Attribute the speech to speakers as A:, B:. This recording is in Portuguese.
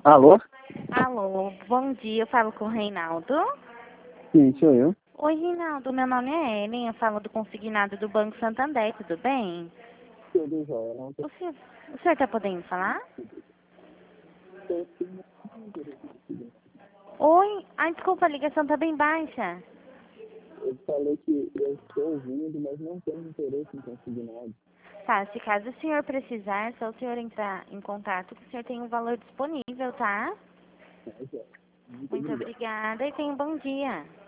A: Alô?
B: Alô, bom dia, eu falo com o Reinaldo.
A: Sim, sou eu.
B: Oi, Reinaldo, meu nome é Ellen, eu falo do consignado do Banco Santander, tudo bem?
A: Tudo jóia, não tem
B: O senhor está podendo falar? Oi, ai, desculpa, a ligação está bem baixa.
A: Eu falei que eu estou ouvindo, mas não tenho interesse em consignado.
B: Tá, se caso o senhor precisar, só o senhor entrar em contato, que o senhor tem um valor disponível, tá?
A: Mas, muito
B: Muito
A: obrigado.
B: obrigada e tenha um bom dia.